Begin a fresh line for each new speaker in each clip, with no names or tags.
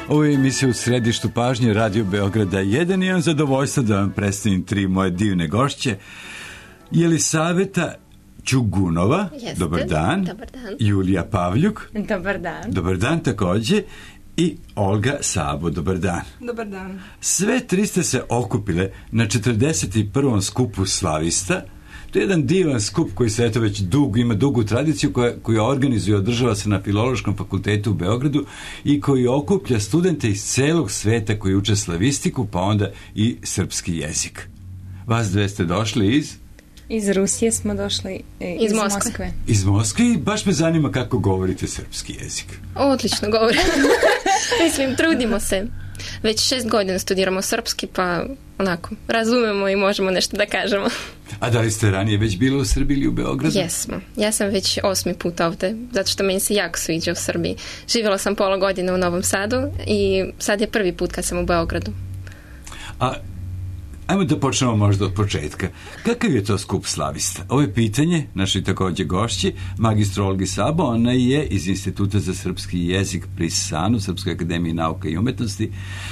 Ovo je emisija u središtu pažnje Radio Beograda 1 i imam zadovoljstvo da vam predstavim 3 moje divne gošće. Jelisaveta Čugunova,
Jeste.
Dobar dan.
Dobar dan.
Julija Pavljuk,
Dobar dan.
dobar dan takođe. I Olga Sabo, dobar dan.
Dobar dan.
Sve 3 ste se okupile na 41. skupu slavista. To je jedan divan skup koji se eto već ima dugu tradiciju, koju organizuje i održava se na Filološkom fakultetu u Beogradu i koji okuplja studente iz celog sveta koji uče slavistiku, pa onda i srpski jezik. Vas dve ste došli
Iz Rusije smo došli, iz Moskve.
Iz Moskve i baš me zanima kako govorite srpski jezik.
Odlično govorim. Mislim, trudimo se. Već 6 godina studiramo srpski, pa onako, razumemo i možemo nešto da kažemo.
A da li ste ranije već bili u Srbiji ili u Beogradu?
Jesmo. Ja sam već 8. put ovde, zato što meni se jako sviđa u Srbiji. Živjela sam pola godine u Novom Sadu i sad je prvi put kad sam u Beogradu.
A ajmo da počnemo možda od početka. Kakav je to skup slavista? Ovo je pitanje našoj takođe gošći, magistru Olgi Sabo. Ona je iz Instituta za srpski jezik pri SANU, Srpskoj akademiji nauka i umetnosti.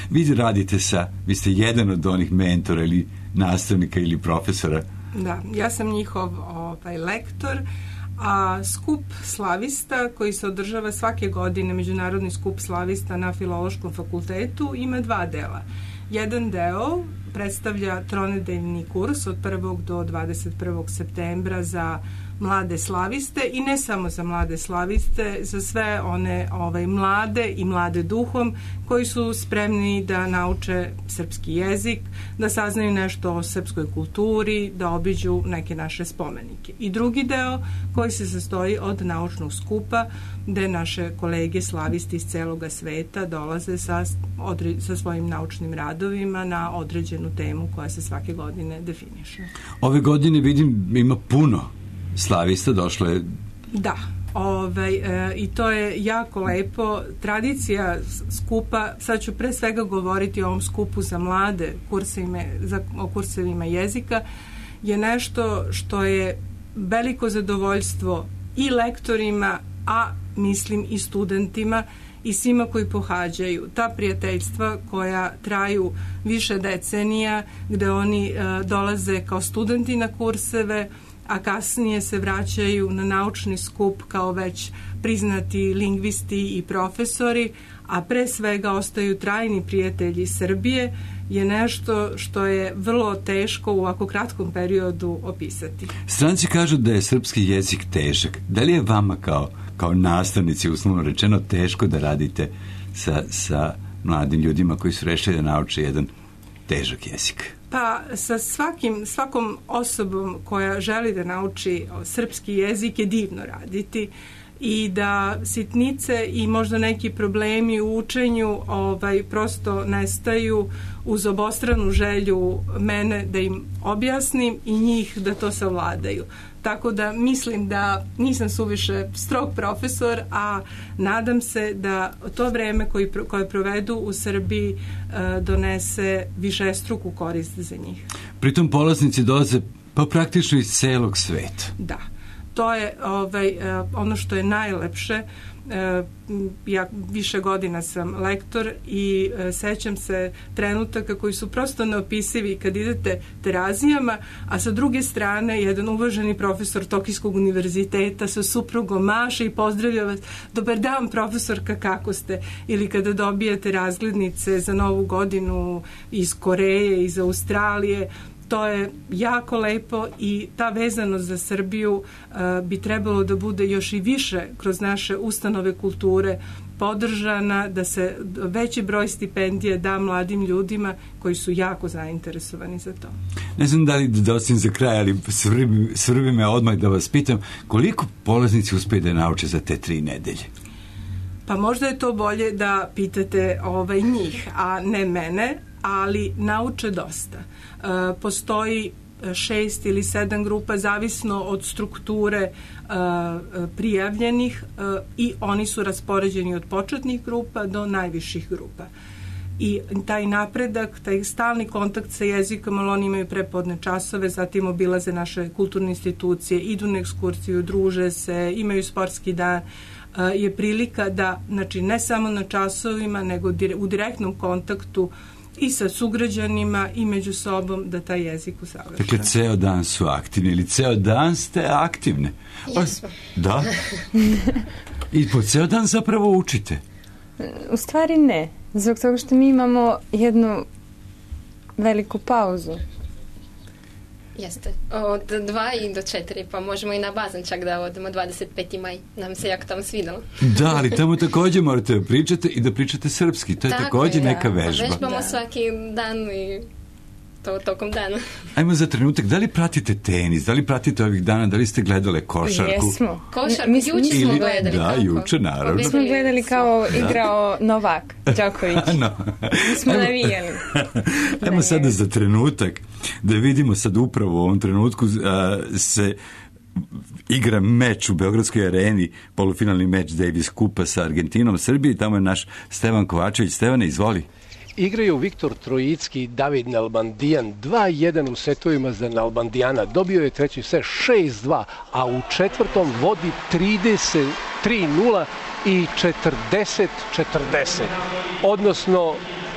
Vi ste jedan od onih mentora ili nastavnika ili profesora.
Da, ja sam njihov lektor, a skup slavista koji se održava svake godine, međunarodni skup slavista na Filološkom fakultetu, ima 2 dela. Jedan deo predstavlja tronedeljni kurs od 1. do 21. septembra za mlade slaviste i ne samo za mlade slaviste, za sve one mlade i mlade duhom koji su spremni da nauče srpski jezik, da saznaju nešto o srpskoj kulturi, da obiđu neke naše spomenike. I drugi deo koji se sastoji od naučnog skupa gde naše kolege slavisti iz celoga sveta dolaze sa svojim naučnim radovima na određenu temu koja se svake godine definiše.
Ove godine vidim ima puno slavista, došlo je...
Da, i to je jako lepo. Tradicija skupa, sad ću pre svega govoriti o ovom skupu za mlade, o kursevima jezika, je nešto što je veliko zadovoljstvo i lektorima, a mislim i studentima i svima koji pohađaju. Ta prijateljstva koja traju više decenija, gde oni dolaze kao studenti na kurseve, a kasnije se vraćaju na naučni skup kao već priznati lingvisti i profesori, a pre svega ostaju trajni prijatelji Srbije, je nešto što je vrlo teško u ovako kratkom periodu opisati.
Stranci kažu da je srpski jezik težak. Da li je vama kao nastavnici, uslovno rečeno, teško da radite sa mladim ljudima koji su rešili da nauče jedan težak jezik?
Pa sa svakom osobom koja želi da nauči srpski jezik je divno raditi i da sitnice i možda neki problemi u učenju prosto nestaju uz obostranu želju mene da im objasnim i njih da to savladaju. Tako da mislim da nisam suviše strog profesor, a nadam se da to vreme koje provedu u Srbiji donese višestruku korist za njih.
Pritom polaznici dolaze pa praktično iz celog sveta.
Da. To je ono što je najlepše. Ja više godina sam lektor i sećam se trenutaka koji su prosto neopisivi kad idete Terazijama, a sa druge strane jedan uvaženi profesor Tokijskog univerziteta sa suprugom maše i pozdravlja vas: dobar dan profesorka, kako ste? Ili kada dobijete razglednice za Novu godinu iz Koreje, iz Australije. To je jako lepo i ta vezanost za Srbiju bi trebalo da bude još i više kroz naše ustanove kulture podržana, da se veći broj stipendija da mladim ljudima koji su jako zainteresovani za to.
Ne znam da li da ostavim za kraj, ali svrbi me odmah da vas pitam koliko polaznici uspeju da nauče za te 3 nedelje?
Pa možda je to bolje da pitate njih, a ne mene, ali nauče dosta. Postoji 6 ili 7 grupa, zavisno od strukture prijavljenih, i oni su raspoređeni od početnih grupa do najviših grupa. I taj napredak, taj stalni kontakt sa jezikom, ali oni imaju prepodne časove, zatim obilaze naše kulturne institucije, idu na ekskursiju, druže se, imaju sportski dan. je prilika da, znači, ne samo na časovima, nego u direktnom kontaktu i sa sugrađanima i među sobom da taj jezik usavršava.
Dakle, ceo dan su aktivni ili ceo dan ste aktivne?
Jesmo.
Da. I po ceo dan zapravo učite?
U stvari ne. Zbog toga što mi imamo jednu veliku pauzu.
Jeste. Od 2 i do 4, pa možemo i na bazan čak da odemo 25. maj. Nam se jako tamo svidalo.
Da, ali tamo također morate da pričate i da pričate srpski. To je također neka vežba.
Vežbamo svaki dan i to tokom dana.
Ajmo za trenutak, da li pratite tenis, da li pratite ovih dana, da li ste gledale košarku?
Jesmo.
Košarku, juče smo gledali.
Da, juče, naravno.
Mi smo gledali kao igrao Novak Đoković. Mi smo navijali.
Ajmo sada za trenutak da vidimo sad upravo u ovom trenutku se igra meč u Beogradskoj areni, polufinalni meč Davis Kupa sa Argentinom, Srbiji. Tamo je naš Stevan Kovačević. Stevane, izvoli.
Igraju Viktor Trojicki i David Nalbandijan, 2-1 u setovima za Nalbandijana. Dobio je treći set 6-2, a u četvrtom vodi 33-0 i 40-40. Odnosno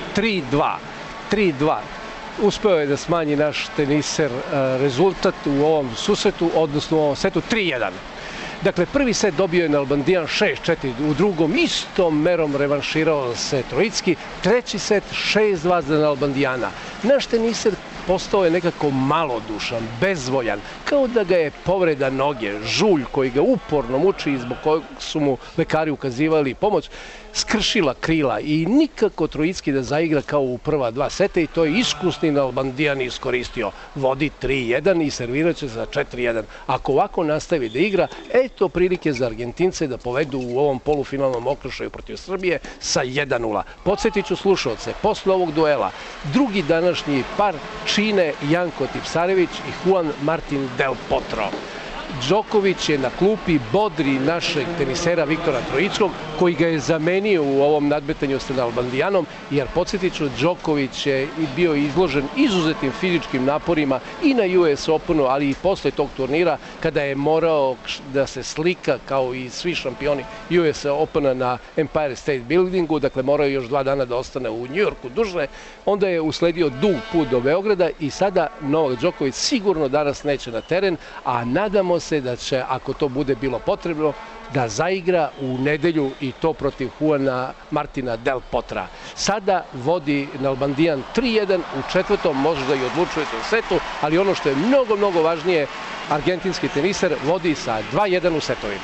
3-2. Uspeo je da smanji naš teniser rezultat u ovom susretu, odnosno u ovom setu 3-1. Dakle, prvi set dobio je Nalbandijan 6-4, u drugom istom merom revanširao se Trojicki, treći set 6-2 za Nalbandijana. Naš teniser postao je nekako malodušan, bezvoljan, kao da ga je povreda noge, žulj koji ga uporno muči i zbog kojeg su mu lekari ukazivali pomoć, skršila krila i nikako Trojicki da zaigra kao u prva 2 seta i to je iskusni Nalbandijan iskoristio. Vodi 3-1 i servirat će za 4-1. Ako ovako nastavi da igra, eto prilike za Argentince da povedu u ovom polufinalnom okršaju protiv Srbije sa 1-0. Podsjetit ću slušalce, posle ovog duela, drugi današnji par čine Janko Tipsarević i Juan Martin Del Potro. Đoković je na klupi bodri našeg tenisera Viktora Trojickog, koji ga je zamenio u ovom nadmetanju sa Nalbandijanom, jer podsjetit ću, Đoković je bio izložen izuzetnim fizičkim naporima i na US Openu, ali i posle tog turnira, kada je morao da se slika kao i svi šampioni US Opena na Empire State Buildingu, dakle morao je još 2 dana da ostane u Njujorku duže, onda je usledio dug put do Beograda i sada Novak Đoković sigurno danas neće na teren, a nadamo se da će, ako to bude bilo potrebno, da zaigra u nedelju i to protiv Juana Martina Del Potra. Sada vodi Nalbandijan 3-1, u četvrtom možda i odlučuje u setu, ali ono što je mnogo, mnogo važnije, argentinski teniser vodi sa 2-1 u setovima.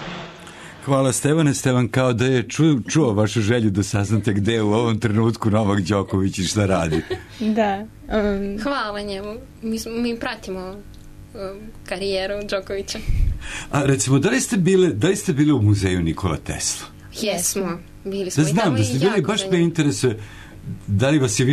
Hvala Stevane. Stevan kao da je čuo vašu želju da saznate gde je u ovom trenutku Novak Đoković i šta radi.
Da.
Hvala njemu. Mi pratimo karijeru Đokovića.
A recimo, da li ste bili u muzeju Nikola Tesla?
Jesmo. Bili smo
da znam,
i tamo
da ste bili, baš me interesuje da li vas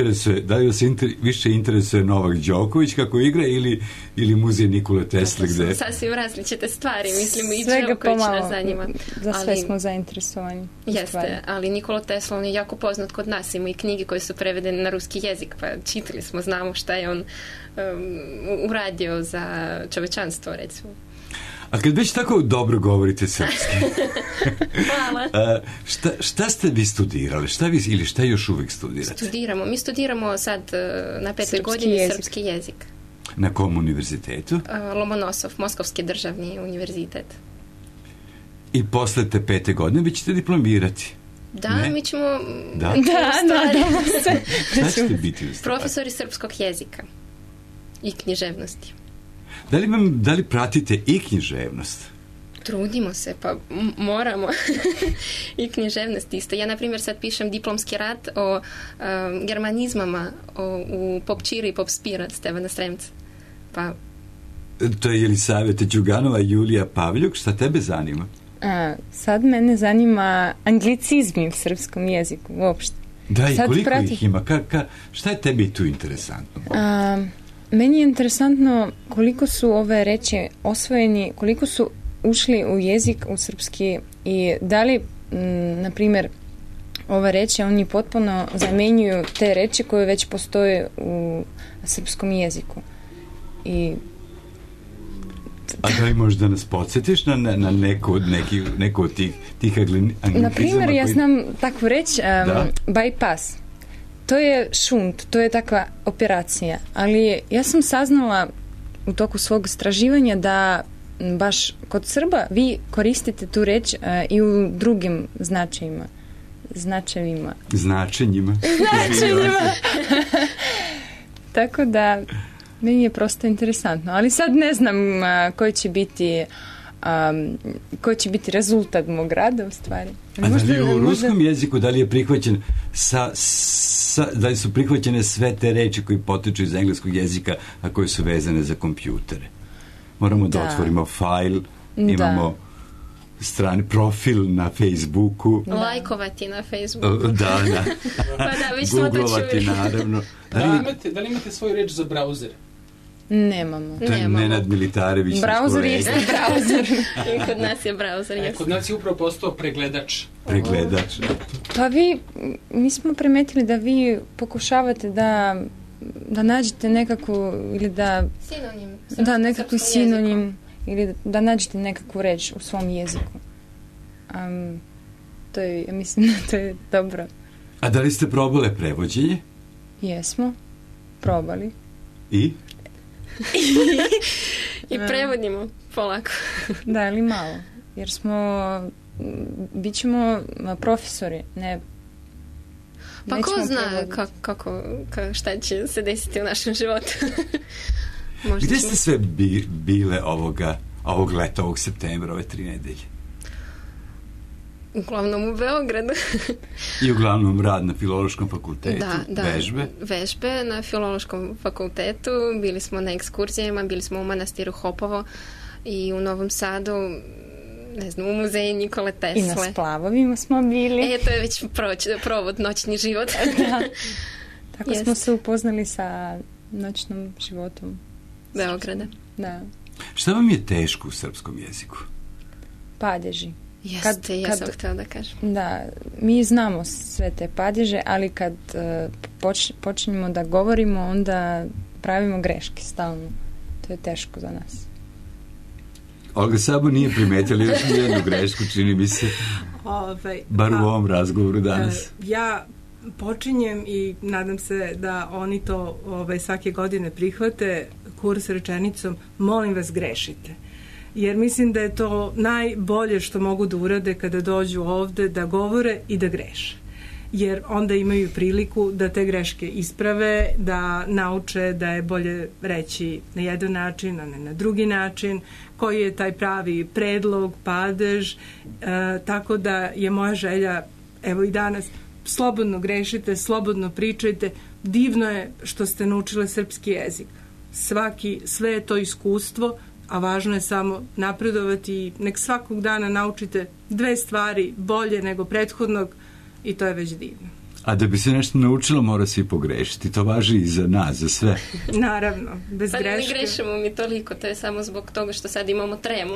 više interesuje Novak Đoković kako igra ili muzej Nikola Tesla gde?
Sasvim različite stvari, mislim i
Svega
Đoković nas zanima.
Za sve smo zainteresovani.
Jeste, ali Nikola Tesla on je jako poznat kod nas, ima i knjige koje su prevedene na ruski jezik, pa čitali smo, znamo šta je on uradio za čovečanstvo, recimo.
A kad već tako dobro govorite srpski,
Hvala.
Šta ste vi studirali? Šta još uvijek studirate?
Mi studiramo sad na 5. godini srpski jezik.
Na kom univerzitetu?
Lomonosov, Moskovski državni univerzitet.
I posle te 5. godine vi ćete diplomirati?
Da, mi ćemo...
nadamo se.
Šta ćete biti?
Profesori srpskog jezika i književnosti.
Da li pratite i književnost?
Trudimo se, pa moramo. I književnost isto. Ja, na primjer, sad pišem diplomski rad o germanizmama u Pop Čira i Pop Spira Stevana Sremca. Pa...
To je Jelisaveta Đuganova i Julija Pavljuk. Šta tebe zanima?
Sad mene zanima anglicizmi u srpskom jeziku uopšte.
Da, i koliko ih ima? Šta je tebi tu interesantno?
Meni je interesantno koliko su ove reči osvojeni, koliko su ušli u jezik, u srpski i da li, na primjer, ove reči oni potpuno zamenjuju te reči koje već postoje u srpskom jeziku. I
A da li možda nas podsjetiš na neku od tih anglizama?
Na primjer, ja znam takvu reći, bypass. To je šunt, to je takva operacija. Ali ja sam saznala u toku svog istraživanja da baš kod Srba vi koristite tu reč i u drugim značenjima. Tako da meni je prosto interesantno. Ali sad ne znam koji će biti rezultat mog rada u stvari.
A da li u ruskom jeziku da li je prihvaćen da li su prihvaćene sve te reči koji potiču iz engleskog jezika, a koje su vezane za kompjutere? Moramo da otvorimo fajl, imamo strani profil na Facebooku.
Lajkovati na Facebooku.
Googlovati, naravno.
Da li imate svoju reč za brauzer?
Nemamo.
To je Nenad Militarević.
Brauzer jeste brauzer.
I kod nas je brauzer.
Kod nas je upravo postao pregledač.
Pa mi smo primetili da vi pokušavate da nađete nekakvu ili da...
Sinonim.
Da, nekakvu sinonim ili da nađete nekakvu reč u svom jeziku. Ja mislim da to je dobro.
A da li ste probale prevođenje?
Jesmo. Probali.
I?
I prevodimo polako.
Da, ali malo. Jer bit ćemo profesori, ne...
Pa ko zna šta će se desiti u našem životu?
Gdje ste sve bile ovog leta, ovog septembra, ove 3 nedelje?
Uglavnom u Beogradu.
I uglavnom rad na Filološkom fakultetu, vežbe?
Vežbe na Filološkom fakultetu, bili smo na ekskurzijama, bili smo u manastiru Hopovo i u Novom Sadu, ne znam, u muzeju Nikole Tesle.
I na splavovima smo bili.
To je već provod, noćni život.
Tako smo se upoznali sa noćnom životom
Beograda.
Da.
Šta vam je teško u srpskom jeziku?
Padeži.
Jeste, ja sam htjela da kažem.
Da, mi znamo sve te padeže, ali kad počinjemo da govorimo, onda pravimo greške stalno. To je teško za nas.
Olga Sabo nije primetila još nijednu grešku, čini mi se, bar u ovom razgovoru danas.
Ja počinjem i nadam se da oni to svake godine prihvate kurs rečenicom molim vas grešite. Jer mislim da je to najbolje što mogu da urade kada dođu ovde, da govore i da greše. Jer onda imaju priliku da te greške isprave, da nauče da je bolje reći na jedan način, a ne na drugi način, koji je taj pravi predlog, padež, tako da je moja želja, evo i danas, slobodno grešite, slobodno pričajte, divno je što ste naučile srpski jezik. Sve je to iskustvo, a važno je samo napredovati i nek svakog dana naučite 2 stvari bolje nego prethodnog i to je već divno.
A da bi se nešto naučilo mora se i pogrešiti. To važi i za nas, za sve.
Naravno, bez greške.
Pa ne grešimo mi toliko, to je samo zbog toga što sad imamo tremu.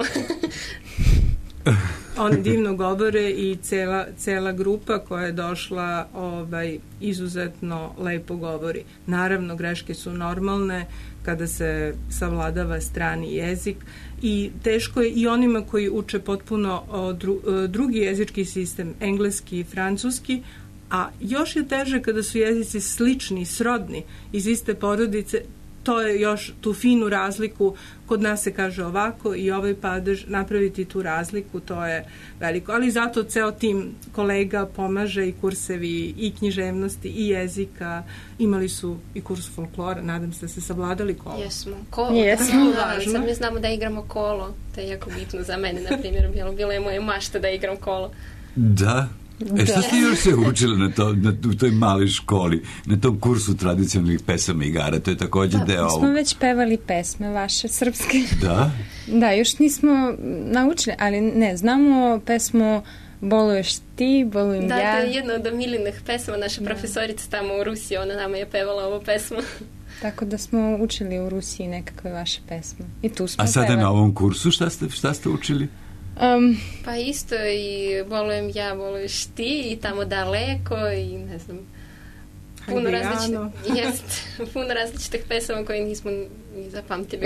Oni divno govore i cela grupa koja je došla izuzetno lepo govori. Naravno, greške su normalne kada se savladava strani jezik i teško je i onima koji uče potpuno drugi jezički sistem, engleski i francuski, a još je teže kada su jezici slični, srodni, iz iste porodice. To je još tu finu razliku, kod nas se kaže ovako i ovaj padež, napraviti tu razliku, to je veliko. Ali zato ceo tim kolega pomaže i kursevi i književnosti i jezika, imali su i kurs folklora, nadam se da se savladali kolo.
Jesmo. Jesmo. Sad mi znamo da igramo kolo, to je jako bitno za mene, na primjer, bilo je moje mašta da igram kolo.
Da. Šta ste još se učili u toj maloj školi, na tom kursu tradicionalnih pesama i igara? To je također deo ovo.
Smo već pevali pesme vaše srpske.
Da?
Da, još nismo naučili, ali ne, znamo pesmu Boluješ ti, bolujem ja.
Da, to je jedna od omiljenih pesma naše profesorice tamo u Rusiji, ona nama je pevala ovu pesmu.
Tako da smo učili u Rusiji nekakve vaše pesme. I tu smo
A sada
pevali.
Na ovom kursu šta ste učili?
Pa isto i bolujem ja, boluješ ti i tamo daleko i ne znam. puno različitih pesama koje nismo ni zapamtili.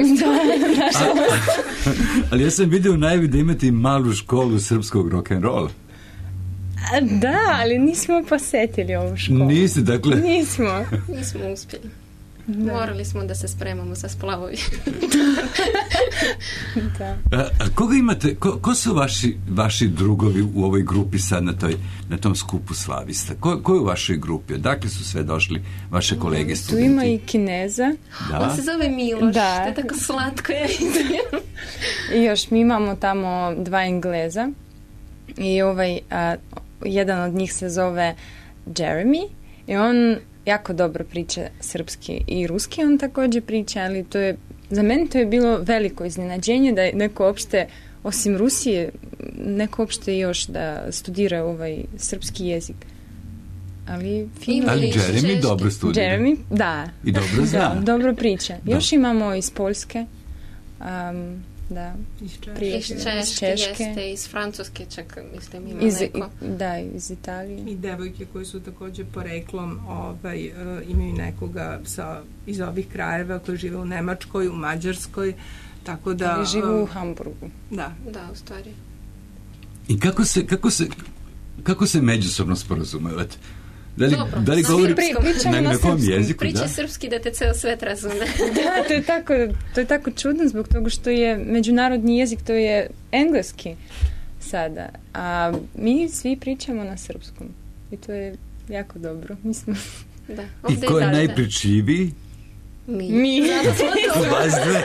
Ali ja sam vidio u najavi da imate i malu školu srpskog rock'n'rolla.
Da, ali nismo posetili ovu školu.
Niste, dakle...
Nismo
uspjeli. Da. Morali smo da se spremamo sa splavovi.
Da.
A koga imate, ko su vaši drugovi u ovoj grupi sad na tom skupu slavista? Ko je u vašoj grupi? Odakle su sve došli vaše kolege studenti?
Tu ima i Kineza.
Da. On se zove Miloš. Da. To je tako slatko.
I još mi imamo tamo 2 Engleza. I jedan od njih se zove Jeremy. I on jako dobro priča srpski i ruski, on također priča, ali za mene to je bilo veliko iznenađenje da neko opšte, osim Rusije, neko opšte još da studira srpski jezik. Ali
Jeremy dobro studira.
Jeremy, da.
I dobro zna.
Da, dobro priča. Da. Još imamo iz Poljske, da.
Iz Češke, jeste, iz Francuske čak, mislim, ima neko.
Da, iz Italije.
I devojke koje su također poreklom imaju nekoga iz ovih krajeva koji žive u Nemačkoj, u Mađarskoj, tako da...
Ali žive u Hamburgu.
Da,
u stvari.
I kako se međusobno sporazumevate? Da li govori na kom jeziku?
Priča srpski da te ceo svet razume.
Da, to je tako čudno zbog toga što je međunarodni jezik, to je engleski sada. A mi svi pričamo na srpskom. I to je jako dobro.
Da.
I ko je najpričljiviji?
Mi.
Vas dve.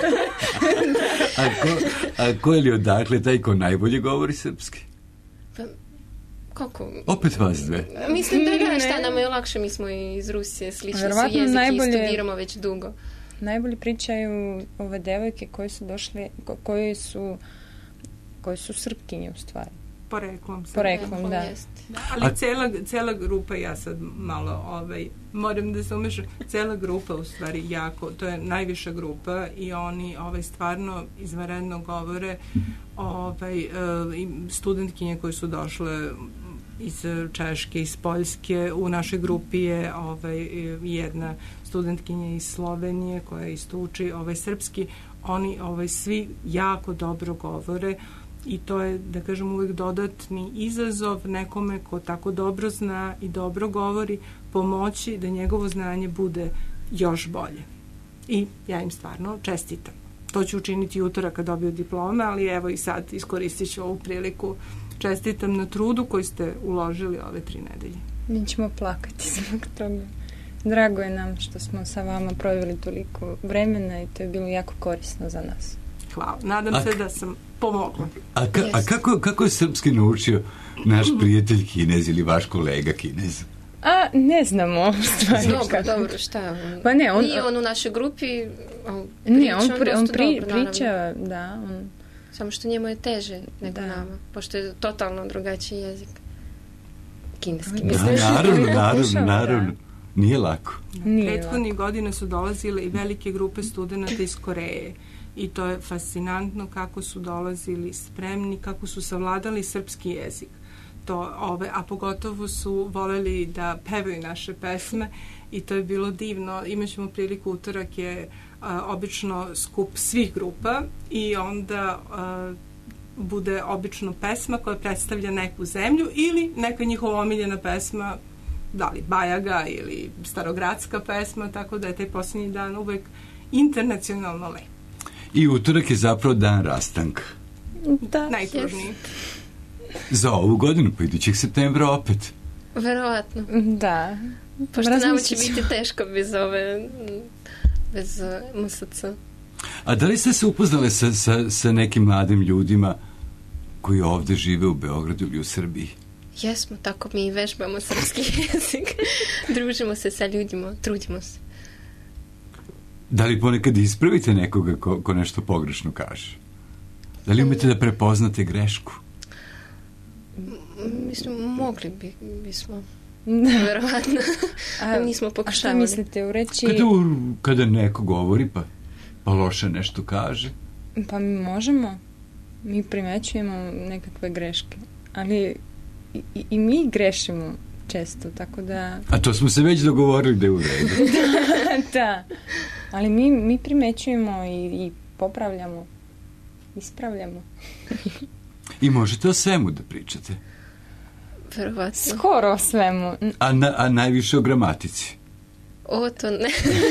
A ko je li odakle taj ko najbolje govori srpski?
Kako?
Opet vas dve.
Mislim da šta nam je lakše, mi smo iz Rusije, slični su jeziki i studiramo već dugo.
Najbolje pričaju ove devojke koje su došle, koje su Srpkinje u stvari. Poreklom, da.
Ali cela grupa, ja sad malo moram da se umešam, cela grupa u stvari jako, to je najviša grupa i oni stvarno izvanredno govore, studentkinje koje su došle iz Češke, iz Poljske, u našoj grupi je jedna studentkinja iz Slovenije koja isto uči srpski, oni svi jako dobro govore. I to je, da kažem, uvijek dodatni izazov nekome ko tako dobro zna i dobro govori, pomoći da njegovo znanje bude još bolje. I ja im stvarno čestitam. To ću učiniti utorak kad dobiju diplome, ali evo i sad iskoristit ću ovu priliku. Čestitam na trudu koji ste uložili ove 3 nedelje.
Mi ćemo plakati zbog toga. Drago je nam što smo sa vama proveli toliko vremena i to je bilo jako korisno za nas.
Hvala. Nadam se da sam pomogla.
A kako je srpski naučio naš prijatelj Kinez ili vaš kolega Kinez?
Ne znamo stvari.
Dobro, šta?
Pa ne,
nije on u našoj grupi.
On priča, da.
Samo što njemu je teže nego nama, pošto je totalno drugačiji jezik. Kineski.
Naravno. Nije lako.
Prethodnih godina su dolazile i velike grupe studenta iz Koreje. I to je fascinantno kako su dolazili spremni, kako su savladali srpski jezik. A pogotovo su voljeli da pevaju naše pesme i to je bilo divno. Imaćemo priliku, utorak je obično skup svih grupa i onda bude obično pesma koja predstavlja neku zemlju ili neka njihova omiljena pesma, da li Bajaga ili starogradska pesma, tako da je taj posljednji dan uvek internacionalno lep.
I utorak je zapravo dan rastanka.
Da.
Najtužniji.
Za ovu godinu, pa idućeg septembra opet.
Verovatno.
Da.
Pošto nama će biti teško bez MSC.
A da li ste se upoznali sa nekim mladim ljudima koji ovdje žive u Beogradu ili u Srbiji?
Jesmo, tako mi vežbamo srpski jezik. Družimo se sa ljudima, trudimo se.
Da li ponekad ispravite nekoga ko nešto pogrešno kaže? Da li umete da prepoznate grešku?
Mislim, mogli bismo. Verovatno. Nismo pokušavali.
A šta mislite u reći?
Kada neko govori pa loše nešto kaže?
Pa mi možemo. Mi primećujemo nekakve greške. Ali i mi grešimo često, tako da...
A to smo se već dogovorili da je u redu.
Da, ali mi primećujemo i popravljamo, ispravljamo.
I možete o svemu da pričate.
Verovatno.
Skoro o svemu.
A najviše o gramatici.
O, to ne.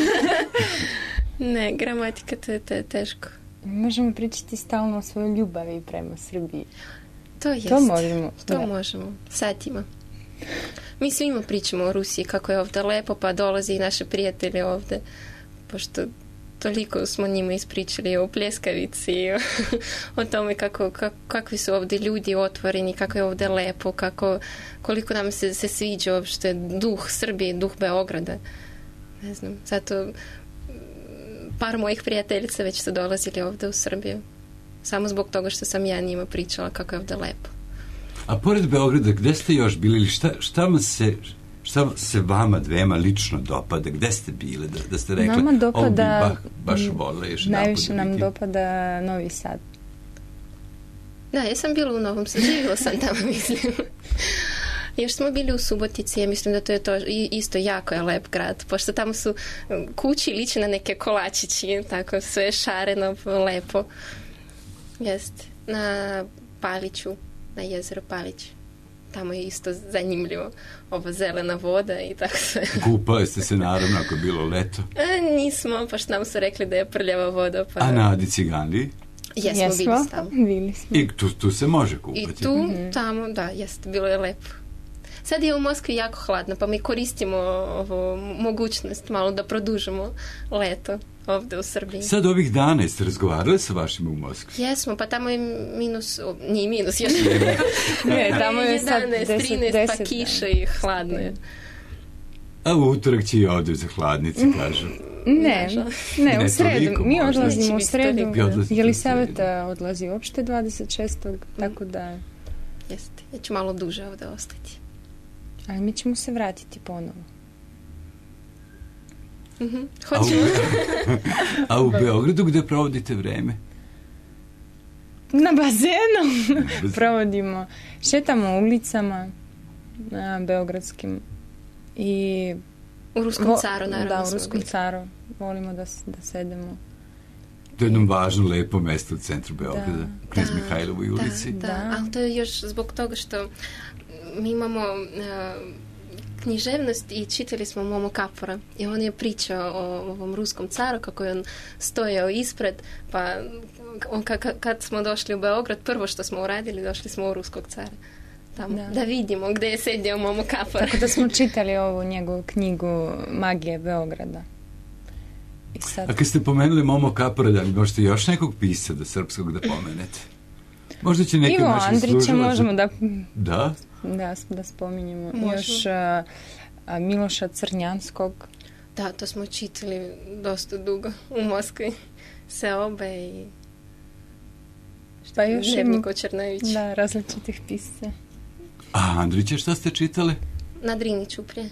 Ne, gramatika to je teško.
Možemo pričati stalno o svojoj ljubavi prema Srbiji.
To jest.
To možemo.
To možemo. Satima. Mi svima pričamo o Rusiji, kako je ovdje lepo, pa dolazi i naše prijatelje ovdje, pošto toliko smo njima ispričali o pljeskavici, o tome kakvi su ovdje ljudi otvoreni, kako je ovdje lepo, koliko nam se sviđa uopšte duh Srbije, duh Beograda. Ne znam, zato par mojih prijateljica već su dolazili ovdje u Srbiju. Samo zbog toga što sam ja njima pričala kako je ovdje lepo.
A pored Beograda, gde ste još bili ili šta se vama dvema lično dopada? Gde ste bile da ste rekli?
Nama dopada,
baš vole još
najviše nam dopada Novi Sad.
Da, ja sam bila u Novom Sadu, živjela sam tamo, mislim. Još smo bili u Subotici, ja mislim da to je to isto jako je lep grad, pošto tamo su kući liče na neke kolačići, tako sve šareno, lepo. Jeste. Na Paliću, na jezero Palić. Tamo je isto zanimljivo. Ova zelena voda i tako sve.
Kupali ste se naravno ako je bilo leto?
Nismo, pošto nam su rekli da je prljava voda. Pa...
A na Adi Ciganliji?
Jesmo, bili smo.
I tu se može kupati?
I tu, tamo, da, jeste, bilo je lepo. Sad je u Moskvi jako hladno, pa mi koristimo ovu mogućnost malo da produžimo leto ovdje u Srbiji.
Sad ovih dana jeste razgovarali sa vašima u Moskvi?
Jesmo, pa tamo je minus, nije minus, još
ne, tamo je sad
11, 13, pa kiša i hladno je.
A u utorak će i ovdje za hladnici, kažu.
Ne, u sredu. Mi odlazimo u sredu.
Jelisaveta
odlazi uopšte 26. Tako da...
Jeste, ja ću malo duže ovdje ostati.
Ali mi ćemo se vratiti ponovo.
Hoćemo.
A u Beogradu gde provodite vreme?
Na bazenu provodimo. Šetamo ulicama beogradskim i
u Ruskom caru, naravno.
Da, u Ruskom caru. Volimo da sedemo.
To je jednom važno, lepo mesto u centru Beograda, Knez Mihajlovoj ulici.
Da, ali to je još zbog toga što mi imamo književnost i čitali smo Momo Kapora i on je pričao o ovom Ruskom caru, kako je on stojao ispred, pa kad smo došli u Beograd, prvo što smo uradili, došli smo u Ruskog cara. Tamo, da vidimo gdje je sedio Momo Kapor.
Tako da smo čitali ovu njegovu knjigu Magije Beograda.
A kad ste pomenuli Momo Kapora, da li možete još nekog pisca srpskog da pomenete? Možda će neki
Ivo Andrića možemo da spominjemo.
Možemo.
Još Miloša Crnjanskog.
Da, to smo čitali dosta dugo u Moskvi. Seobe i Dnevnik Černović.
Da, različitih pisca.
A Andrića šta ste čitali?
Na Driniću prije.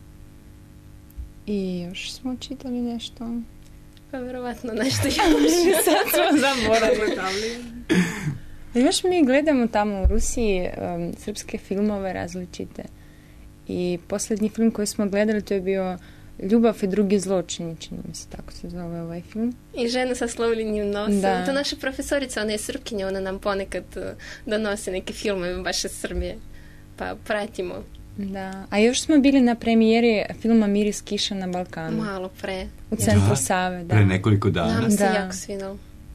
I još smo čitali nešto.
Pa verovatno nešto još.
Sad smo zaboravili. Još mi gledamo tamo u Rusiji srpske filmove različite. I posljednji film koji smo gledali to je bio Ljubav i drugi zločini, čini mi se, tako se zove ovaj film.
I Žena sa slovljenim nosom. Da. To naša profesorica, ona je Srpkinja, ona nam ponekad donosi neke filme baš iz Srbije. Pa pratimo.
Da. A još smo bili na premijeri filma Miris kiša na Balkanu.
Malo pre.
U centru Save, da.
Pre nekoliko dana.
Nama se jako svidalo.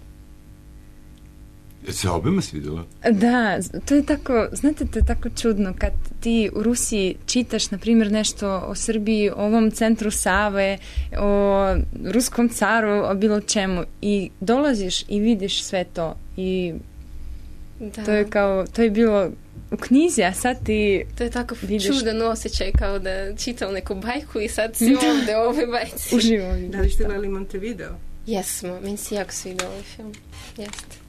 Se obema svidjelo?
Da, to je tako, znate, to je tako čudno kad ti u Rusiji čitaš, na primjer, nešto o Srbiji, o ovom centru Save, o Ruskom caru, o bilo čemu i dolaziš i vidiš sve to i to je kao, to je bilo u knjizi, a sad ti
to je tako
vidiš...
čudan osjećaj kao da čitam neku bajku i sad si ovdje u ovoj bajci.
Uživo.
Da li ste gledali Montevideo?
Jesmo, meni se jako svidio ovaj film. Jeste.